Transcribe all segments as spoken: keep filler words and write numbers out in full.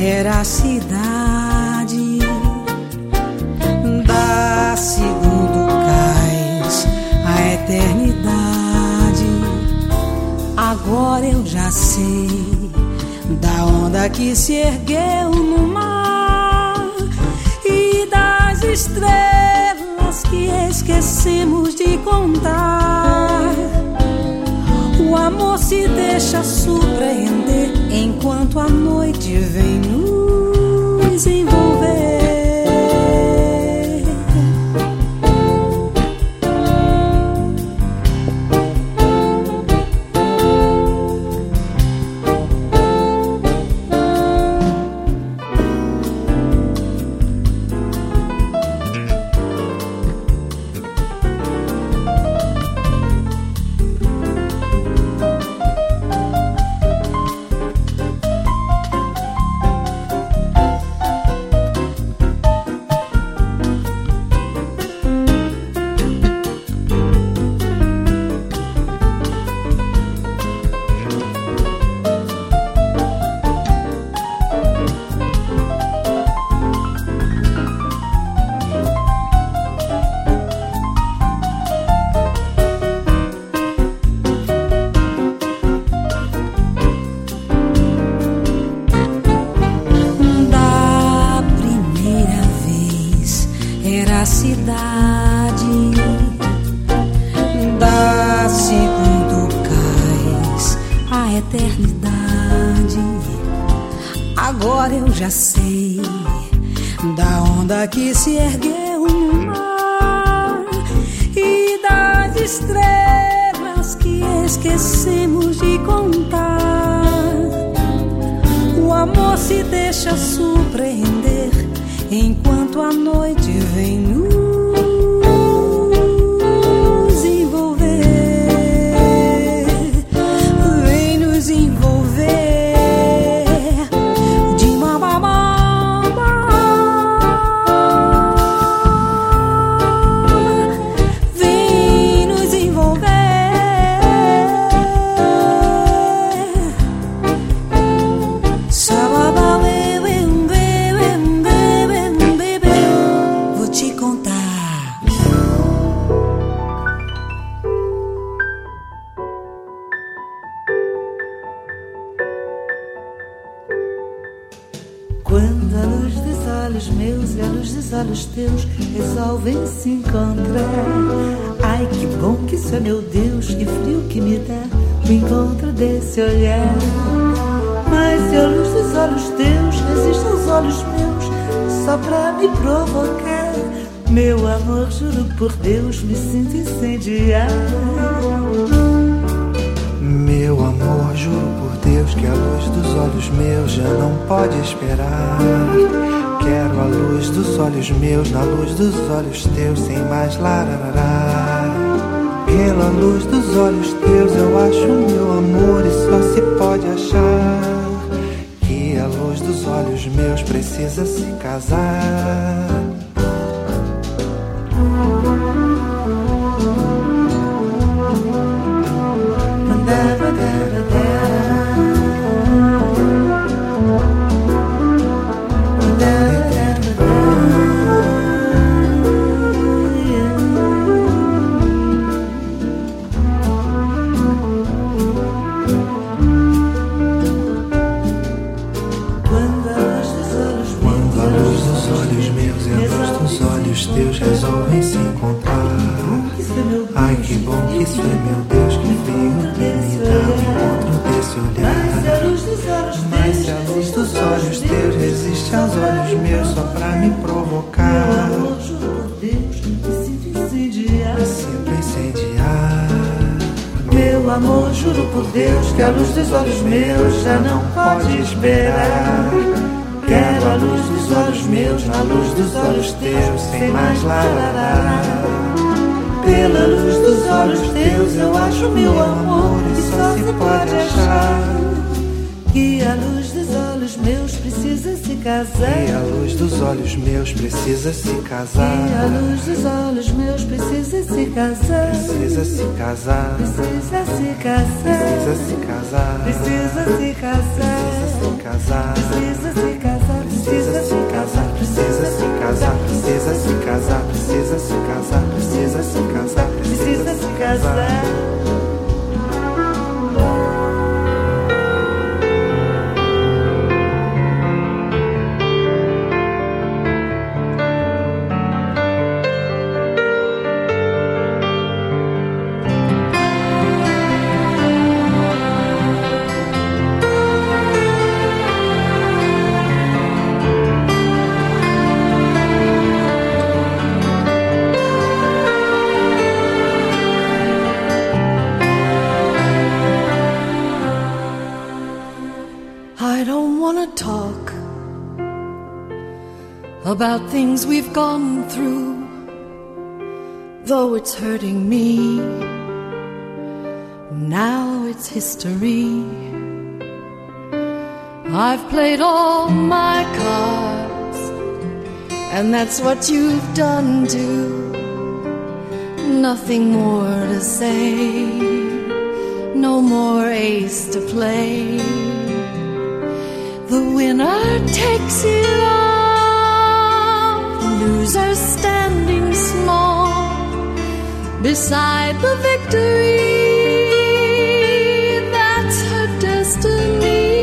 era a cidade da segundo cais, a eternidade. Agora eu já sei da onda que se ergueu no mar e das estrelas que esquecemos de contar. O amor se deixa surpreender enquanto a noite vem nos envolver. A cidade da segundo cais, a eternidade. Agora eu já sei da onda que se ergueu no mar e das estrelas que esquecemos de contar. O amor se deixa surpreender enquanto a noite vem nos envolver, vem nos envolver de mamamama, vem nos envolver. Quando a luz dos olhos meus e a luz dos olhos teus resolvem se encontrar, ai que bom que isso é, meu Deus, que frio que me dá o encontro desse olhar. Mas se a luz dos olhos teus resiste aos olhos meus só pra me provocar, meu amor, juro por Deus, me sinto incendiar. Meu amor, juro por Deus que a luz dos olhos meus já não pode esperar. Quero a luz dos olhos meus na luz dos olhos teus, sem mais lararará. Pela luz dos olhos teus eu acho meu amor, e só se pode achar que a luz dos olhos meus precisa se casar. Teus resolvem se encontrar. Ai que bom que isso é, meu Deus, que frio que me dá o encontro desse olhar. Mas se a luz dos olhos teus resiste aos olhos meus só pra me provocar, me sinto incendiar. Meu amor, juro por Deus que a luz dos olhos meus já não pode esperar. Quero a luz dos olhos meus na luz dos olhos teus, sem mais larará. Pela luz dos olhos teus eu acho meu amor, e só se pode achar que a luz dos olhos meus precisa se casar. E a luz dos olhos meus precisa se casar. E a luz dos olhos meus precisa se casar. Precisa se casar. Precisa se casar. Precisa se casar. Precisa se casar. Precisa se casar. Precisa se casar. I don't want to talk about things we've gone through, though it's hurting me. Now it's history. I've played all my cards, and that's what you've done too. Nothing more to say, no more ace to play. The winner takes it all, the loser standing small beside the victory. That's her destiny.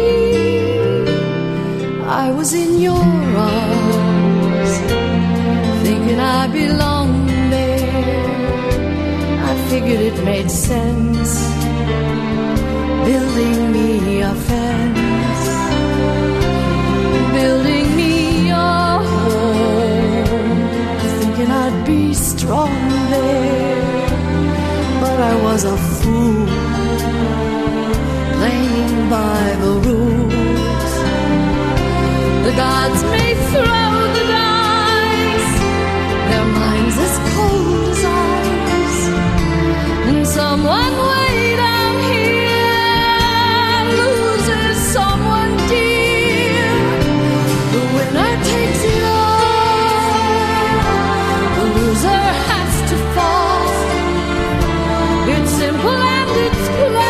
I was in your arms, thinking I belonged there. I figured it made sense, building me a fence, building me a home, thinking I'd be strong there. But I was a fool, playing by the rules. The gods may throw the dice, their minds as cold as ice, and someone way down here loses someone dear. The winner takes it all, the loser has to fall. It's simple and it's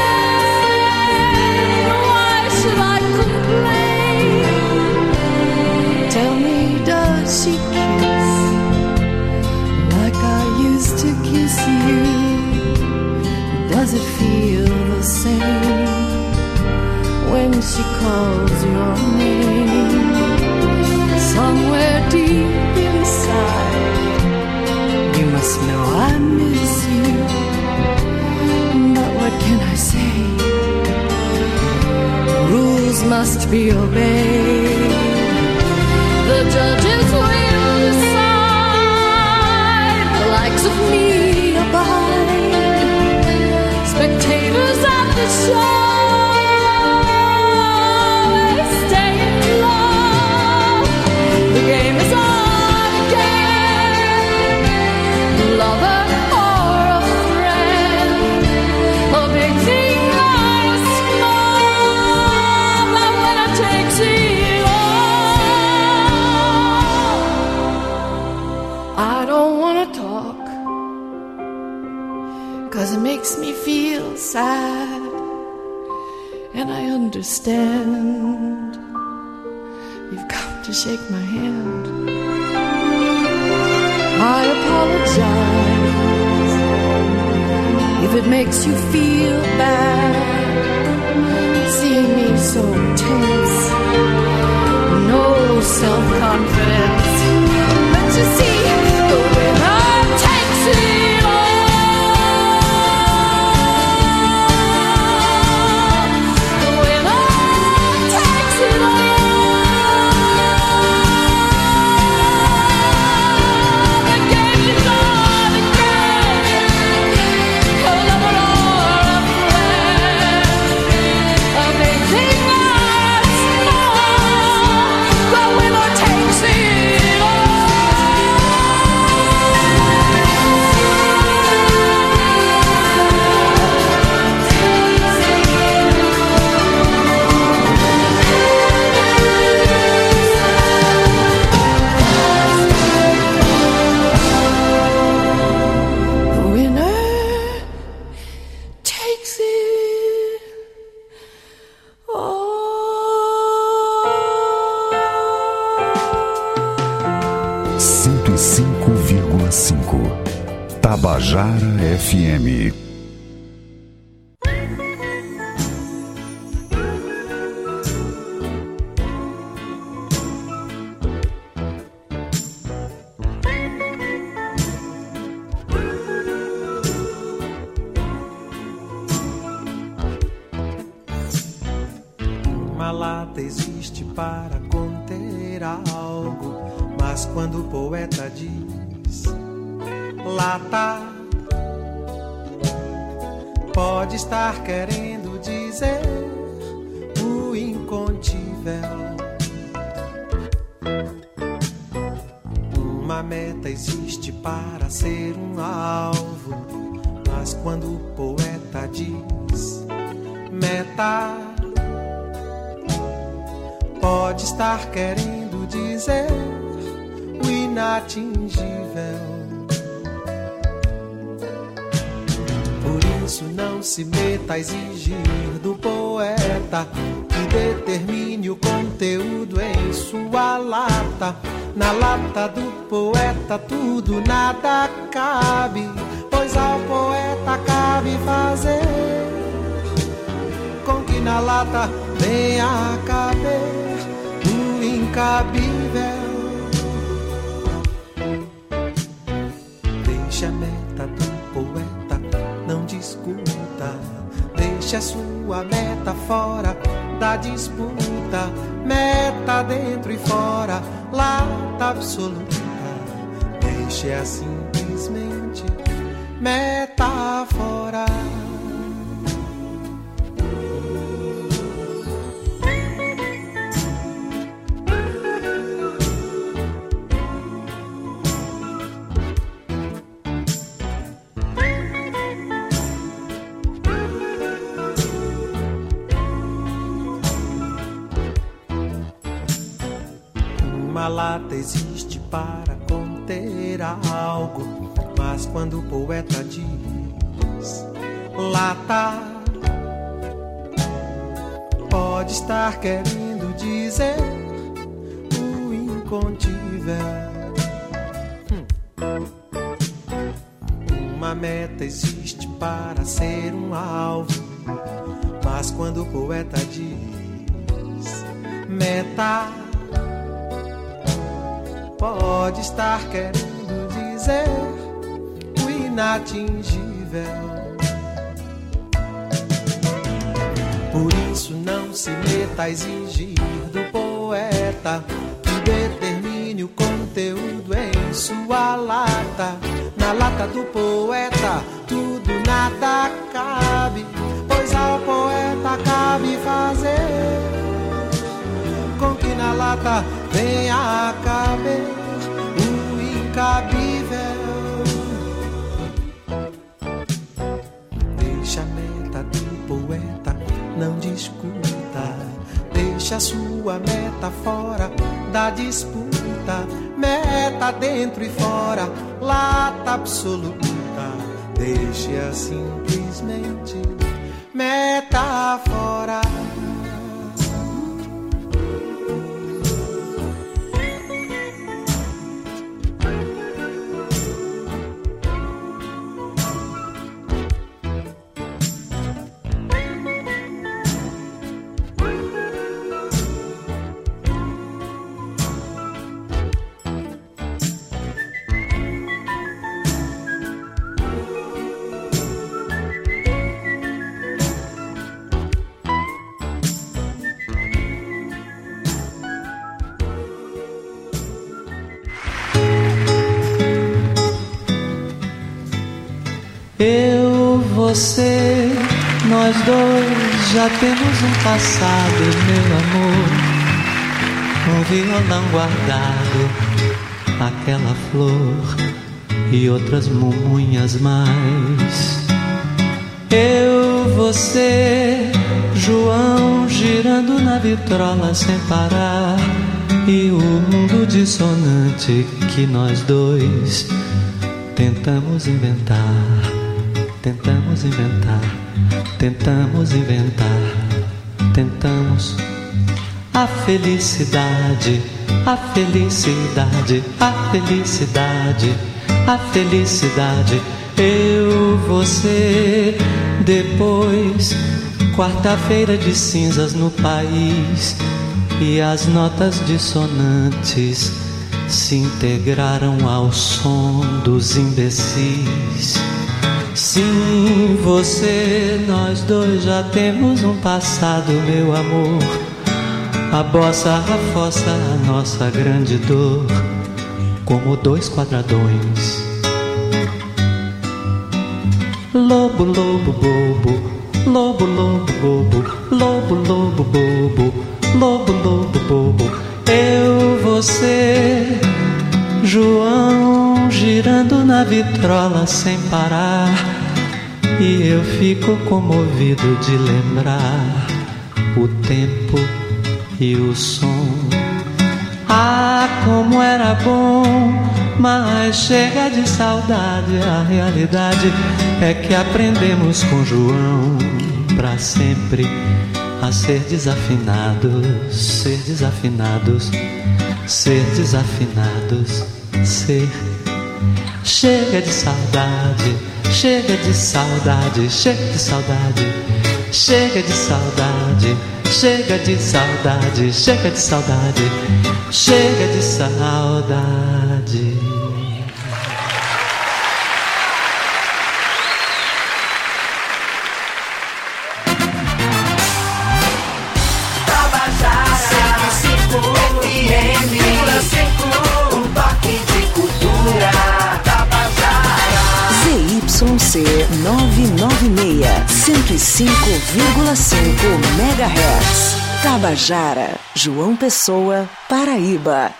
plain. Why should I complain? Tell me, does she kiss like I used to kiss you? Does it feel the same when she calls your name? Somewhere deep inside, you must know I miss you. But what can I say? Rules must be obeyed. The judges will decide, the likes of me abide, spectators at the show, they stay in love. The game is on again, lover or a friend, a big thing or a small, but when I take it all, I don't want to talk, 'cause it makes me feel sad, and I understand. You've come to shake my hand. I apologize if it makes you feel bad, seeing me so tense, no self-confidence. But you see, the winner takes it all. cento e cinco vírgula cinco Tabajara F M. Uma lata existe para conter algo, mas quando o poeta diz lata, pode estar querendo dizer o incontínuo. Uma meta existe para ser um alvo, mas quando o poeta diz meta, pode estar querendo dizer o inatingível. Por isso não se meta a exigir do poeta que determine o conteúdo em sua lata. Na lata do poeta tudo nada cabe, pois ao poeta cabe fazer com que na lata venha caber o incabível. Deixa a meta do poeta, não discuta. Deixa a sua meta fora da disputa. Meta dentro e fora, lata absoluta. Deixa simplesmente meta fora. Uma lata existe para conter algo, mas quando o poeta diz lata, pode estar querendo dizer o incontível. Hum. Uma meta existe para ser um alvo, mas quando o poeta diz meta, pode estar querendo dizer o inatingível. Por isso não se meta a exigir do poeta que determine o conteúdo em sua lata. Na lata do poeta tudo nada cabe, pois ao poeta cabe fazer com que na lata venha a caber o incabível. Deixa a meta do poeta, não discuta. Deixa a sua meta fora da disputa. Meta dentro e fora, lata absoluta. Deixa simplesmente meta fora. Eu, você, nós dois já temos um passado, meu amor. Um violão guardado, aquela flor e outras mumunhas mais. Eu, você, João girando na vitrola sem parar, e o mundo dissonante que nós dois tentamos inventar. Tentamos inventar, tentamos inventar, tentamos a felicidade, a felicidade, a felicidade, a felicidade. Eu, você, depois, quarta-feira de cinzas no país, e as notas dissonantes se integraram ao som dos imbecis. Sim, você, nós dois já temos um passado, meu amor. A bossa, a fossa, a nossa grande dor, como dois quadradões. Lobo, lobo, bobo, lobo, lobo, bobo, lobo, lobo, bobo, lobo, lobo, bobo. Eu, você, João girando na vitrola sem parar, e eu fico comovido de lembrar o tempo e o som. Ah, como era bom, mas chega de saudade. A realidade é que aprendemos com João pra sempre a ser desafinados, ser desafinados, ser desafinados, ser. Chega de saudade, chega de saudade, chega de saudade, chega de saudade, chega de saudade, chega de saudade, chega de saudade. Z Y novecentos e noventa e seis, cento e cinco vírgula cinco megahertz. Tabajara, João Pessoa, Paraíba.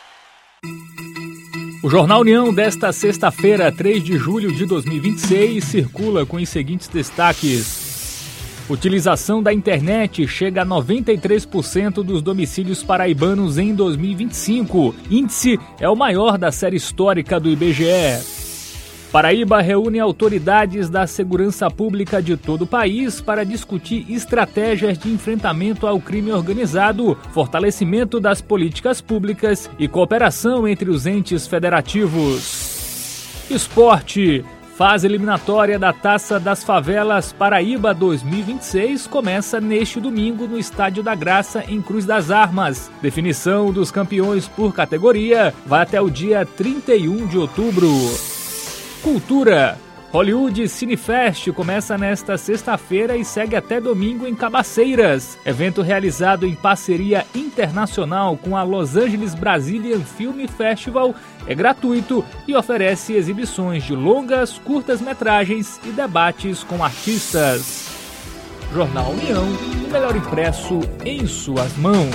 O Jornal União desta sexta-feira, três de julho de dois mil e vinte e seis, circula com os seguintes destaques. Utilização da internet chega a noventa e três por cento dos domicílios paraibanos em dois mil e vinte e cinco. Índice é o maior da série histórica do I B G E. Paraíba reúne autoridades da segurança pública de todo o país para discutir estratégias de enfrentamento ao crime organizado, fortalecimento das políticas públicas e cooperação entre os entes federativos. Esporte. Fase eliminatória da Taça das Favelas Paraíba dois mil e vinte e seis começa neste domingo no Estádio da Graça, em Cruz das Armas. Definição dos campeões por categoria vai até o dia trinta e um de outubro. Cultura. Hollywood Cinefest começa nesta sexta-feira e segue até domingo em Cabaceiras. Evento realizado em parceria internacional com a Los Angeles Brazilian Film Festival é gratuito e oferece exibições de longas, curtas-metragens e debates com artistas. Jornal União, o melhor impresso em suas mãos.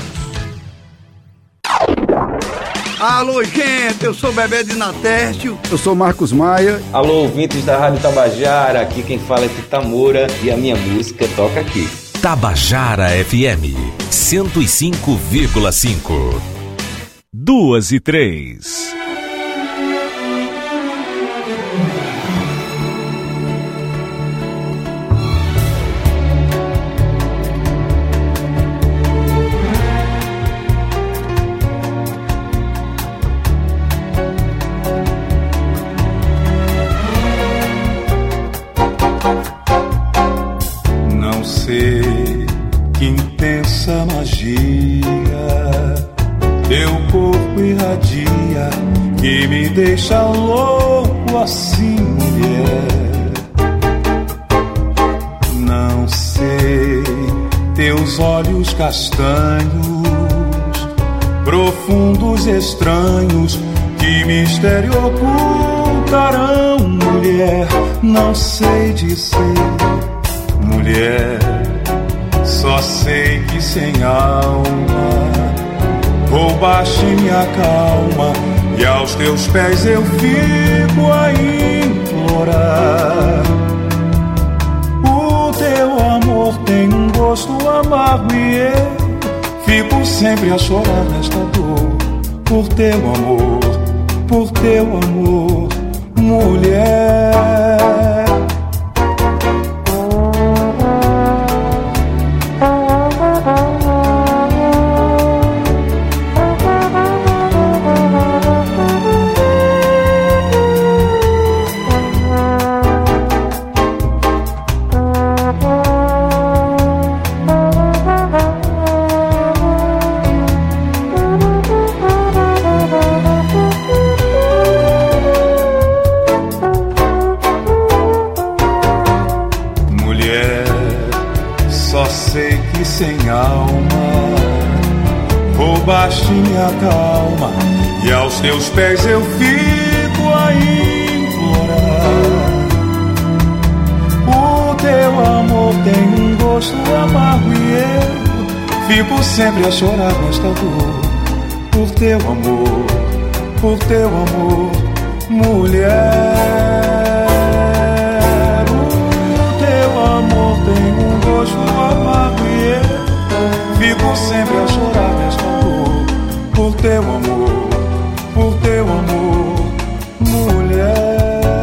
Alô, gente, eu sou Bebé de Natécio. Eu sou Marcos Maia. Alô, ouvintes da Rádio Tabajara, aqui quem fala é Tita Moura e a minha música toca aqui. Tabajara F M, cento e cinco vírgula cinco. Duas e três. Que intensa magia teu corpo irradia, que me deixa louco assim, mulher. Não sei, teus olhos castanhos, profundos e estranhos, que mistério ocultarão, mulher. Não sei dizer, mulher. Só sei que sem alma roubaste minha calma, e aos teus pés eu fico a implorar. O teu amor tem um gosto amargo e eu fico sempre a chorar nesta dor. Por teu amor, por teu amor, mulher. Roubaste minha calma, e aos teus pés eu fico a implorar. O teu amor tem um gosto amargo e eu fico sempre a chorar nesta dor. Por teu amor, por teu amor, mulher. O teu amor tem um gosto amargo e eu fico sempre a chorar nesta dor, por teu amor, por teu amor, mulher.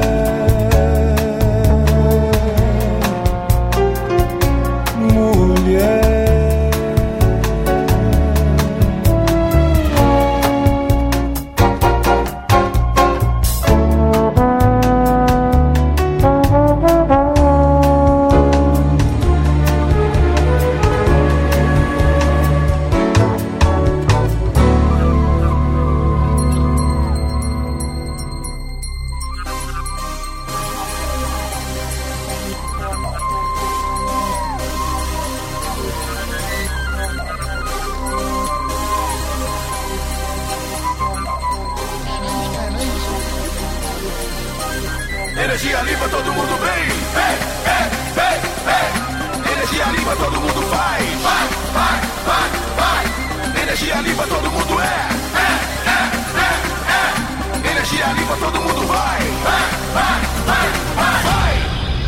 Energia limpa, todo mundo vem. Vem, vem, vem, vem. Energia limpa, todo mundo vai. Vai, vai, vai, vai. Energia limpa, todo mundo é. É, é, é, é. Energia limpa, todo mundo vai. Vai, vai, vai, vai. Vai.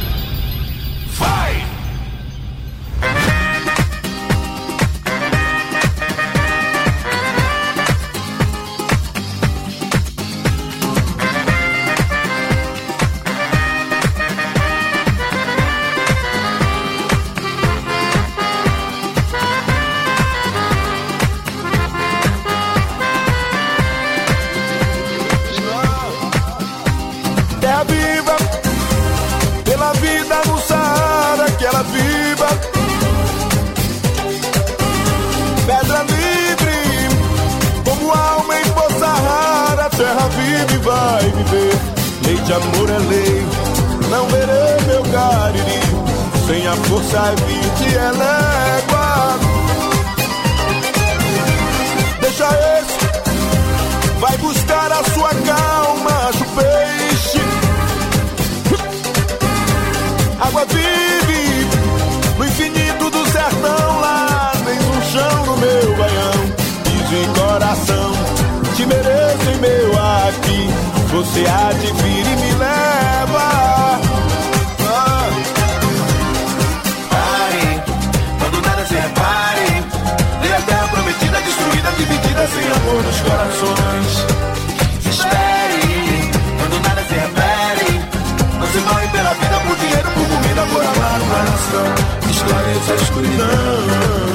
Vai. Pedra livre, como alma em poça rara, terra vive e vai viver. Lei de amor é lei, não verei meu cariri. Sem a força a vinte é légua. Deixa esse, vai buscar a sua calma, acha o peixe. Água vive no infinito do sertão, lá tem um chão no meu baião. Piso em coração, te mereço em meu aqui. Você há de vir e me leva. Ah. Pare, quando nada se repare. Lei a terra prometida, destruída, dividida, sem amor nos corações. Espere, quando nada se repere. Não se morre pela vida, por dinheiro, por comida, por amar uma nação. Esclareça a escuridão.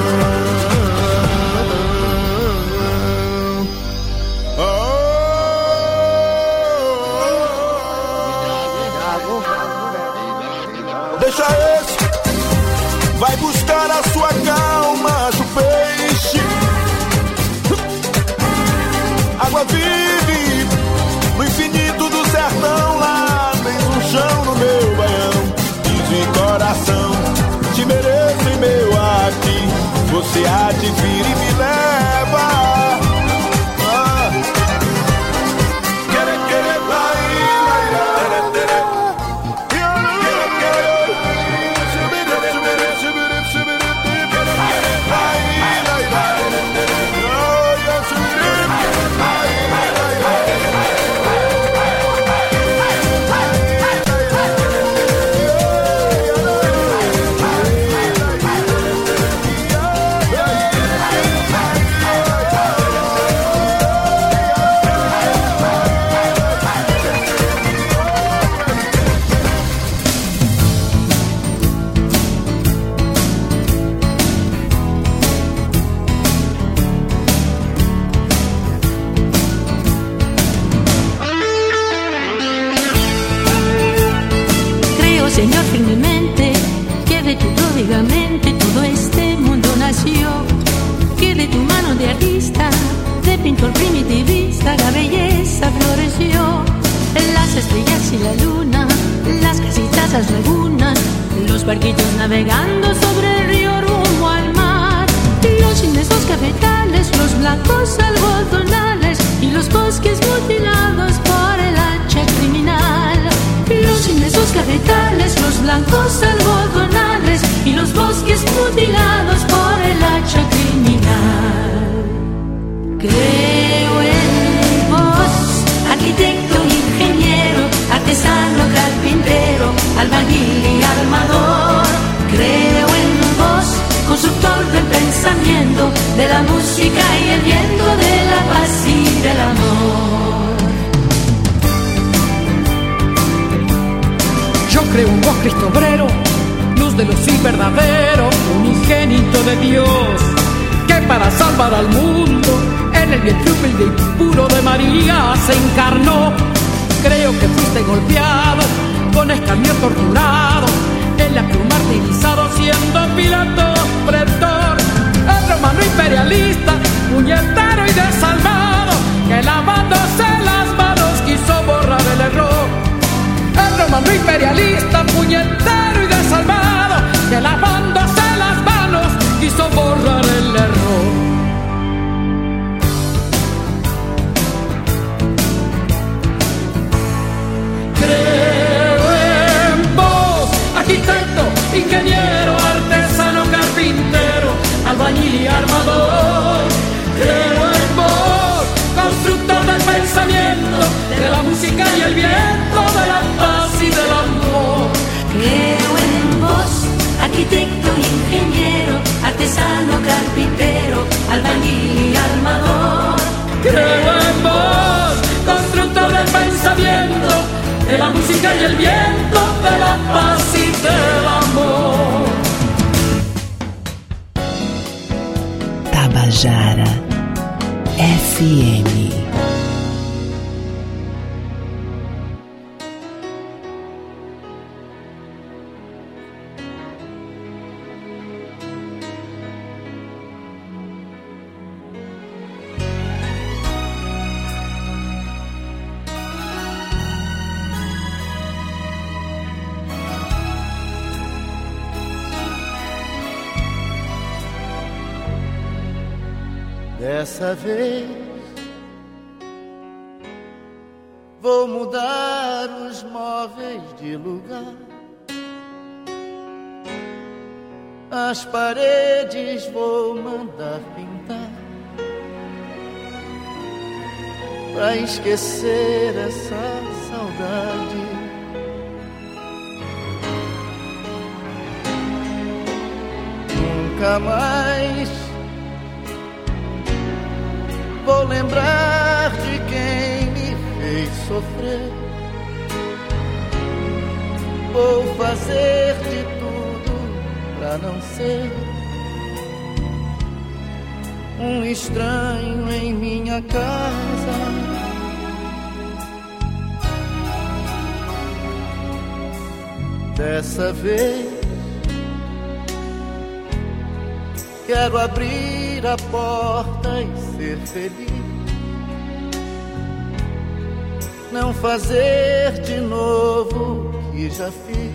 Deixa esse, vai buscar a sua calma, acha o peixe. Água vive no infinito do sertão, lá tem um chão no meu baião. Piso em coração, te mereço em meu aqui. Você há de vir e me leva. Ah. Quere, quere, vai, vai, vai, vai. Señor, firmemente, que de tu pródigamente todo este mundo nació, que de tu mano de artista, de pintor primitivista, la belleza floreció. Las estrellas y la luna, las casitas, las lagunas, los barquitos navegando sobre el río rumbo al mar, los inmensos cafetales, los blancos algodonales y los bosques mutilados por el hacha criminal. Los inmensos cafetales, los blancos algodonales y los bosques mutilados por el hacha criminal. Creo en vos. el viento de la paz y del amor. Yo creo en vos, Cristo obrero, luz de luz y verdadero, unigénito de Dios, que para salvar al mundo en el vientre humilde y puro de María se encarnó. Creo que fuiste golpeado, con escarnio torturado, en la cruz martirizado, siendo Pilato pretor. El romano imperialista, puñetero y desalmado, que lavándose las manos quiso borrar el error. El romano imperialista, puñetero y desalmado, que lavándose las manos quiso borrar el error. Ingeniero, artesano, carpintero, albañil y armador. Creo en vos, constructor del pensamiento, de la música y el viento, de la paz y del amor. Creo en vos, arquitecto, ingeniero, artesano, carpintero, albañil y armador. Creo en vos, constructor del pensamiento, de la música y el viento, de la paz y del amor. Tabajara F M. Dessa vez vou mudar os móveis de lugar, as paredes vou mandar pintar, pra esquecer essa saudade. Nunca mais vou lembrar de quem me fez sofrer. Vou fazer de tudo pra não ser um estranho em minha casa. Dessa vez quero abrir a porta e ser feliz, não fazer de novo o que já fiz.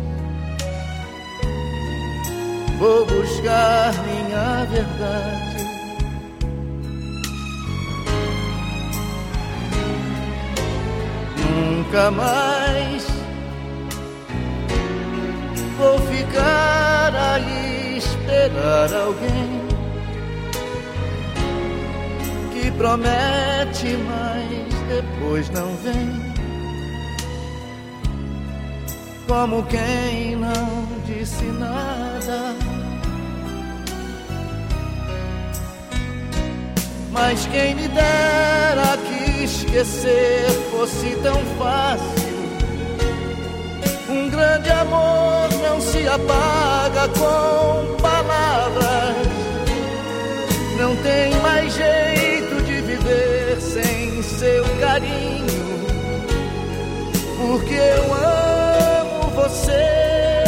Vou buscar minha verdade, nunca mais vou ficar aí esperar alguém que promete, mas depois não vem, como quem não disse nada. Mas quem me dera que esquecer fosse tão fácil. Um grande amor não se apaga com palavras, não tem mais jeito de viver sem seu carinho, porque eu amo você.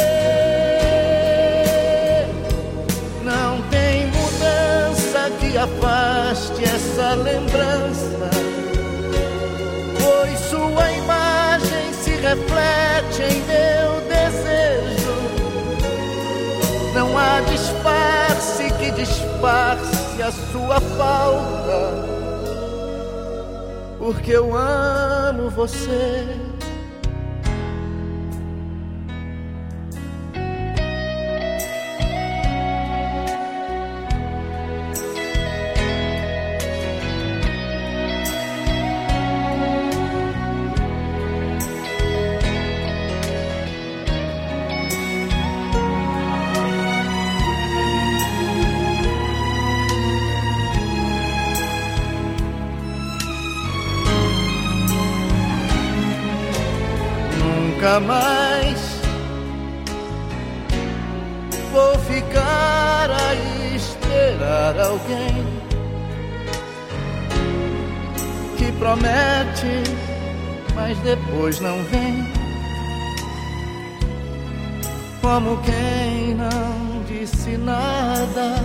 Não tem mudança que afaste essa lembrança, pois sua imagem se reflete em meu desejo. Não há disfarce que disfarce a sua falta, porque eu amo você. nunca mais vou ficar a esperar alguém que promete, mas depois não vem, como quem não disse nada.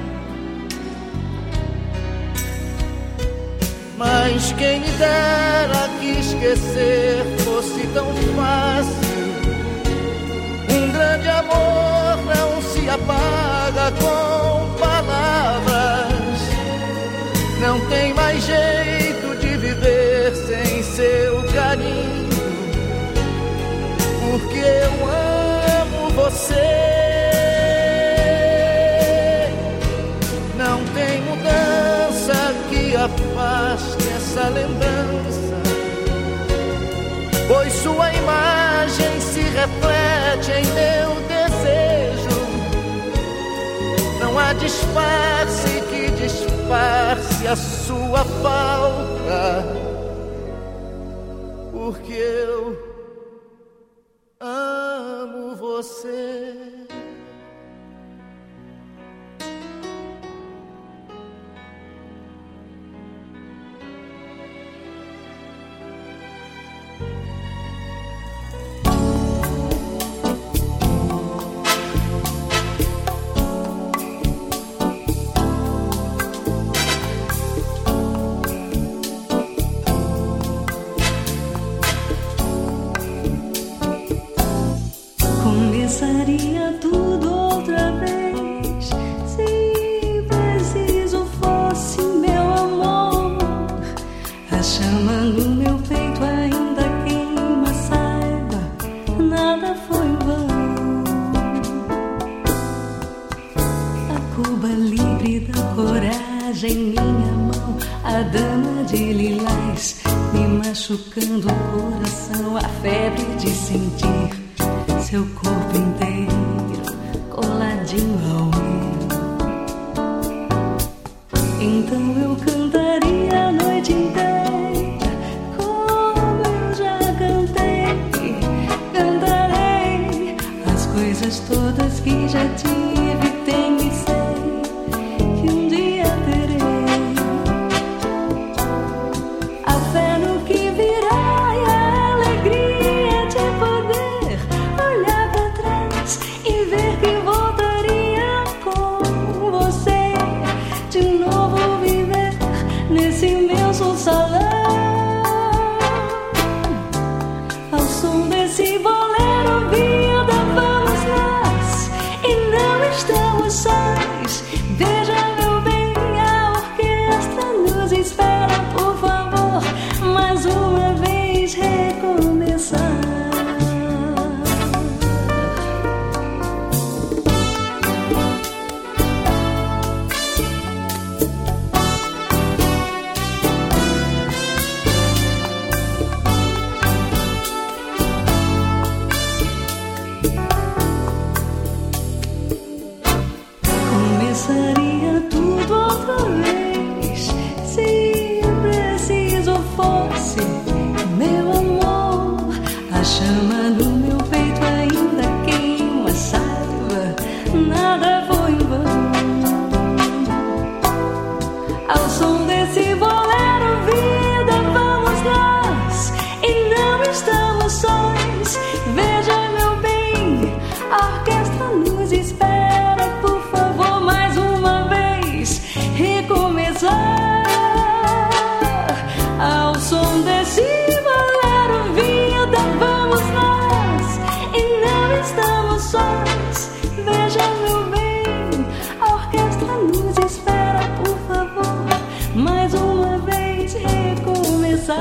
Mas quem me dera que esquecer fosse tão fácil. Um grande amor não se apaga com palavras. Não tem mais jeito de viver sem seu carinho, porque eu amo você. Não tem mudança que afaste essa lembrança, pois sua imagem se reflete em meu desejo. Não há disfarce que disfarce a sua falta, porque eu amo você. Começaria tudo outra vez, se preciso fosse meu amor. A chama no meu peito ainda queima, saiba, nada foi em vão. A Cuba livre da coragem em minha mão, a dama de lilás me machucando o coração, a febre de sentir seu corpo inteiro coladinho ao meu. Então eu cantaria a noite inteira como eu já cantei. Cantarei as coisas todas que já tive, tenho e sei que um dia terei. A fé no que virá e a alegria de poder olhar pra trás e ver que voltaria com você, de novo viver nesse imenso salão, ao som desse bolero, vida, vamos nós, e não estamos sós. Veja meu bem, a orquestra nos espera, por favor, mais uma vez recomeçar. Começaria tudo outra vez, se preciso fosse meu amor. A chama no meu peito ainda queima, saiba, nada foi em vão. Ao som desse bolero, vida, vamos nós, e não estamos sós. Veja meu bem, a orquestra nos espera, por favor, mais uma vez recomeçar. Ao som desse bolero, vida, vamos nós, e não estamos sós. Veja meu bem, a orquestra nos espera, por favor, mais uma vez recomeçar.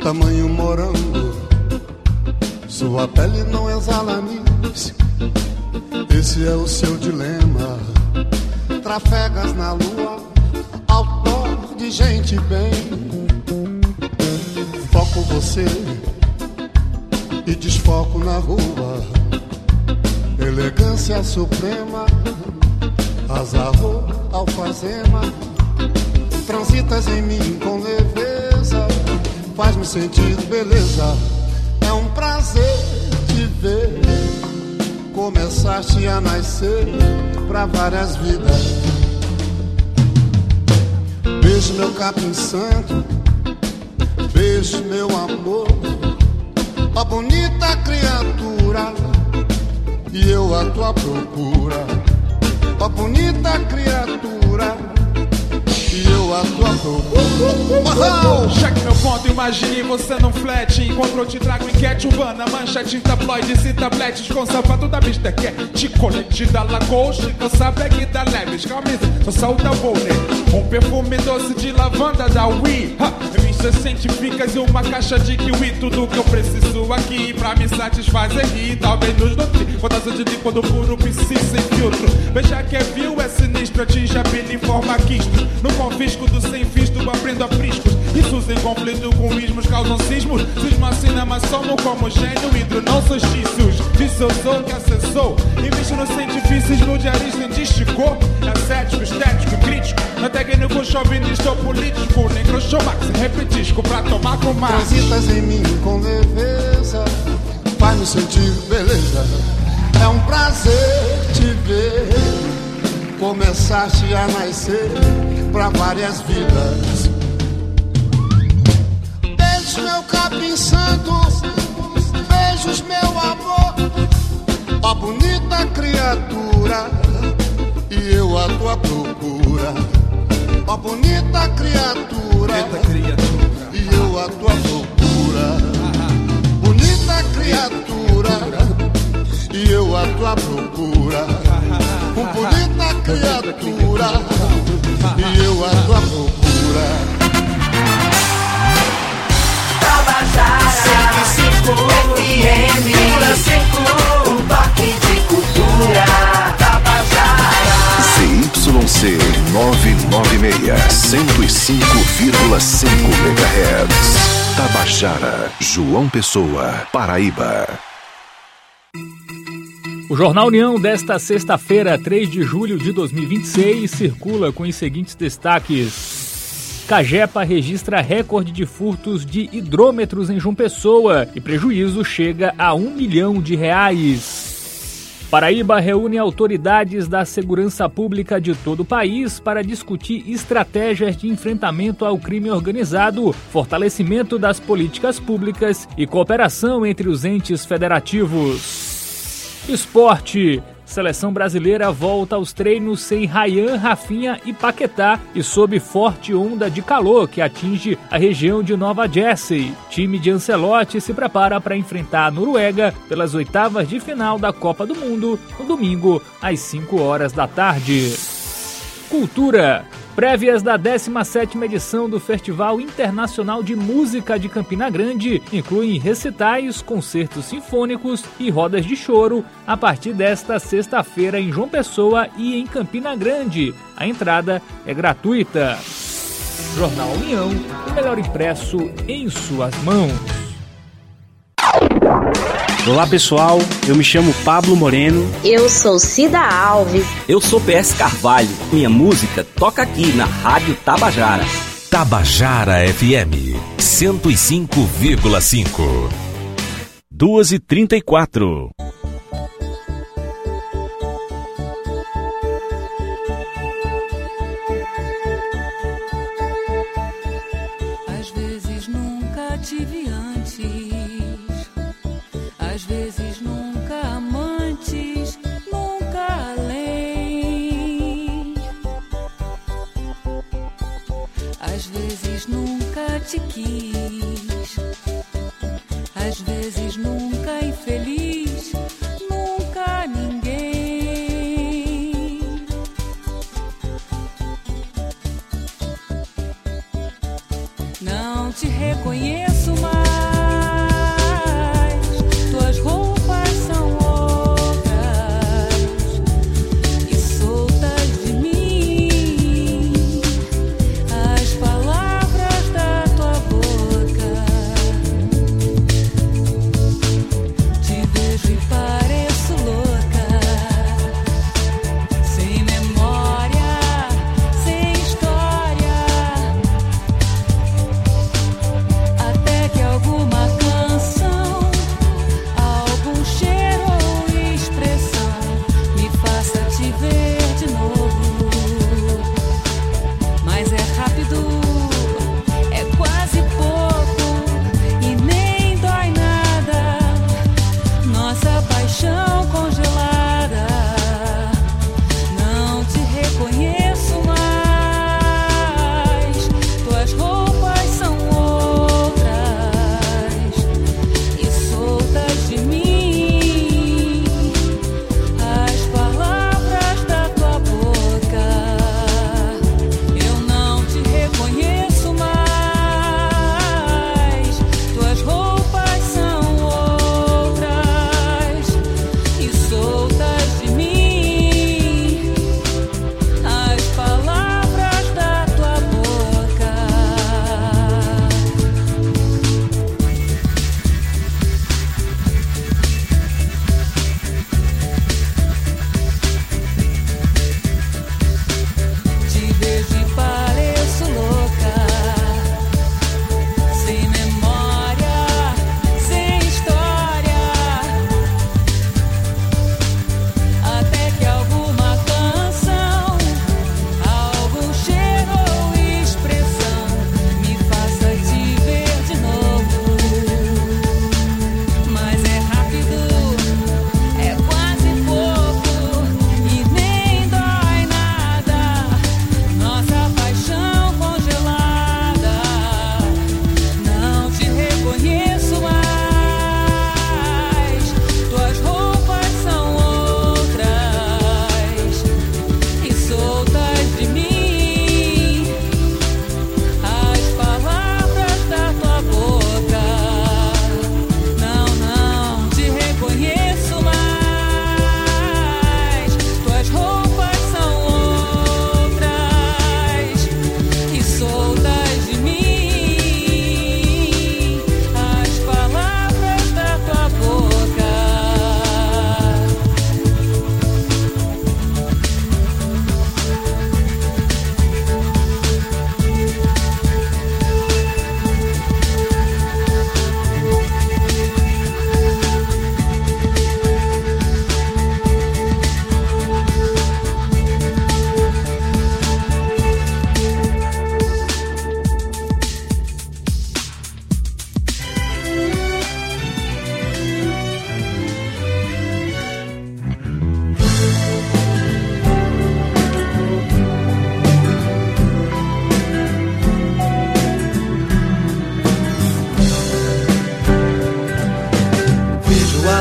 tamanho morango, sua pele não exala anis. Esse é o seu dilema. Trafegas na lua, autor de gente bem. Foco você e desfoco na rua. Elegância suprema, azarro, alfazema. Transitas em mim com leveza, faz-me sentir beleza. É um prazer te ver. Começaste a nascer pra várias vidas. Beijo meu capim santo, beijo meu amor, ó bonita criatura, e eu a tua procura. Ó bonita criatura, e eu a tua procura. Cheque meu ponto, imagine você num flat. Encontrou, te trago enquete urbana, manchete, tabloides e tabletes com sapato da Mister Cat, colete da Lacoste, calça bag da Levi's, camisa, só saúde Volney, um perfume doce de lavanda da Wii, revistas científicas e uma caixa de kiwi. Tudo que eu preciso aqui pra me satisfazer e talvez nos nutrir. Fantasia de líquido puro, psi sem filtro. Veja que é vil, é sinistro, atinge a pele em forma quisto. No confisco do sem visto, aprendo apriscos. Isso em conflito com ismos causam sismos. Cisma, cinema, somo como gênio, hidro, não solstícios. Disse eu sou que acessou. Invisto nos científicos, no diarista indisticou. É cético, estético, crítico. Não é técnico, chauvinista ou político. Necrochomax, repetisco pra tomar com mais. Transitas em mim com leveza, faz-me sentir beleza. É um prazer te ver. Começaste a nascer pra várias vidas. Beijos meu capim santo, beijos meu amor, ó bonita criatura, e eu a tua procura. Ó bonita criatura, e eu a tua procura. Bonita criatura, e eu a tua procura. Um bonita criatura, e eu a tua procura. Tabajara cento e cinco F M, um toque de cultura. Tabajara Z Y C novecentos e noventa e seis, cento e cinco vírgula cinco megahertz. Tabajara, João Pessoa, Paraíba. O Jornal União desta sexta-feira, três de julho de dois mil e vinte e seis, circula com os seguintes destaques. Cagepa registra recorde de furtos de hidrômetros em João Pessoa e prejuízo chega a um milhão de reais. Paraíba reúne autoridades da segurança pública de todo o país para discutir estratégias de enfrentamento ao crime organizado, fortalecimento das políticas públicas e cooperação entre os entes federativos. Esporte. Seleção brasileira volta aos treinos sem Ryan, Rafinha e Paquetá e sob forte onda de calor que atinge a região de Nova Jersey. Time de Ancelotti se prepara para enfrentar a Noruega pelas oitavas de final da Copa do Mundo no domingo às cinco horas da tarde. Cultura. Prévias da décima sétima edição do Festival Internacional de Música de Campina Grande incluem recitais, concertos sinfônicos e rodas de choro a partir desta sexta-feira em João Pessoa e em Campina Grande. A entrada é gratuita. Jornal União, o melhor impresso em suas mãos. Olá pessoal, eu me chamo Pablo Moreno. Eu sou Cida Alves. Eu sou P S Carvalho. Minha música toca aqui na Rádio Tabajara. Tabajara F M cento e cinco vírgula cinco. duas e trinta e quatro. Às vezes nunca tive antes. Às vezes nunca amantes, nunca além. Às vezes nunca te quis. Às vezes nunca infeliz, nunca ninguém. Não te reconheço mais.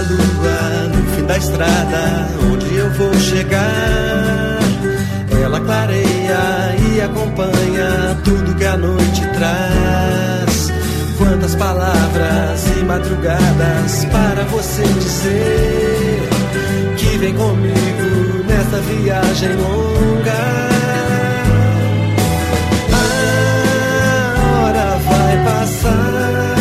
lua no fim da estrada, onde eu vou chegar. Ela clareia e acompanha tudo que a noite traz. Quantas palavras e madrugadas para você dizer que vem comigo nessa viagem longa. A hora vai passar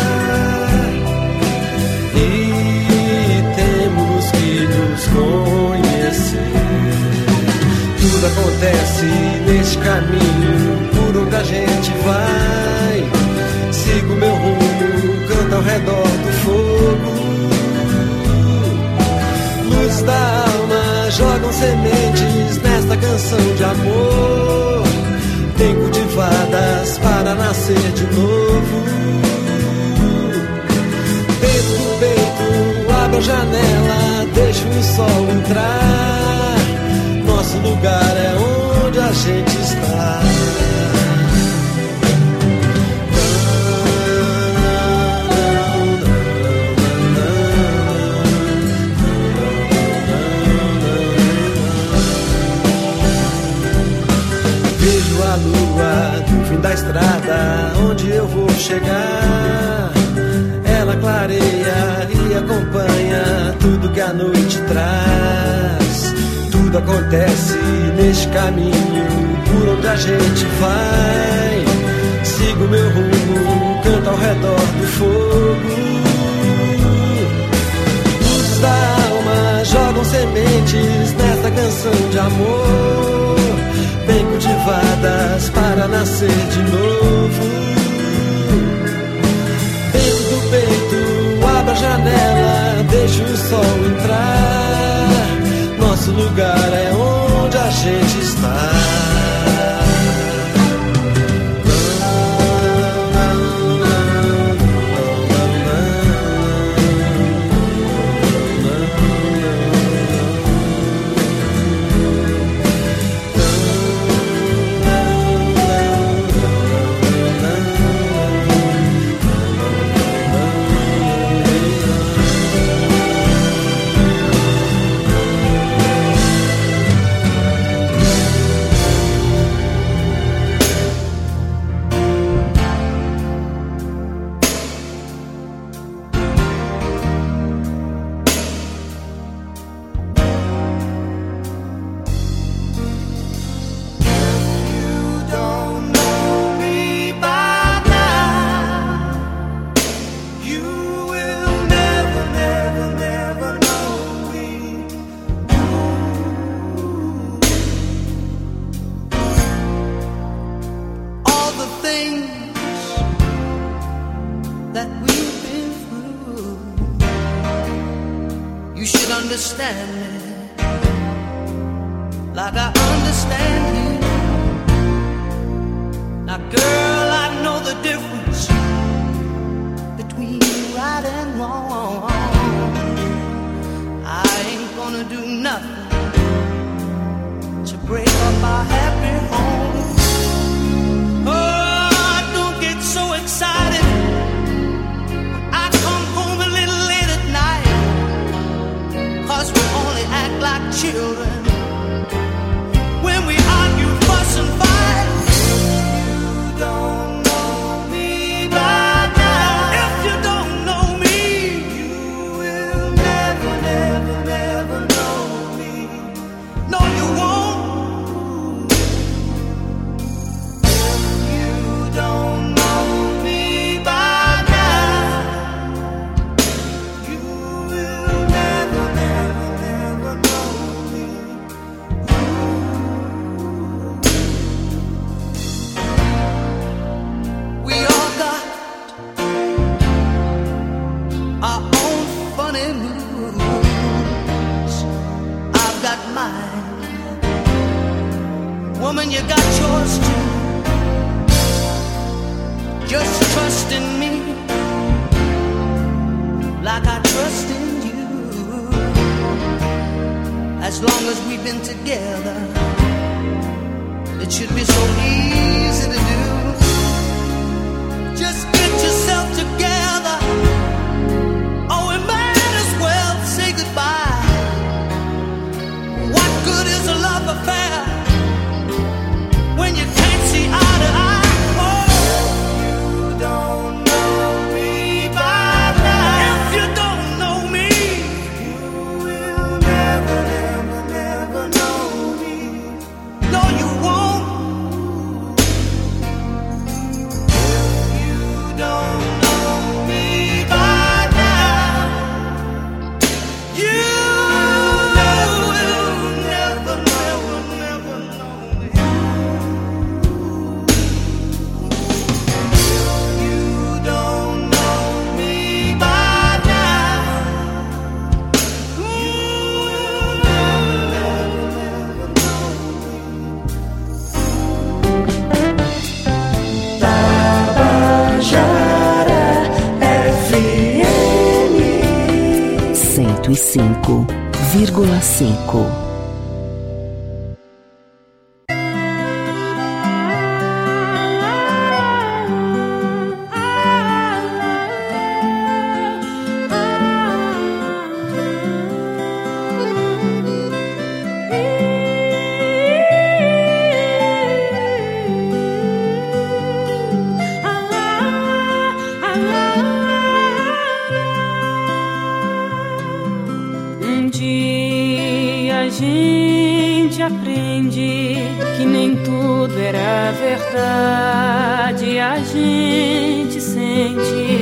e temos que nos conhecer. Tudo acontece neste caminho por onde a gente vai. Sigo meu rumo, canto ao redor do fogo. Luz da alma jogam sementes nesta canção de amor, bem cultivadas para nascer de novo. Dentro do peito, abro a janela, deixo o sol entrar. Nosso lugar é onde a gente está. Vejo a lua no fim da estrada, onde eu vou chegar. Ela clareia e acompanha tudo que a noite traz. Tudo acontece neste caminho por onde a gente vai. Sigo meu rumo, canto ao redor do fogo. Luzes da alma jogam sementes nesta canção de amor, bem cultivadas para nascer de novo. Dentro do peito, abro a janela, deixo o sol entrar. Nosso lugar é onde a gente está. Just get yourself together. Oh, we might as well say e cinco vírgula cinco. Verdade, a gente sente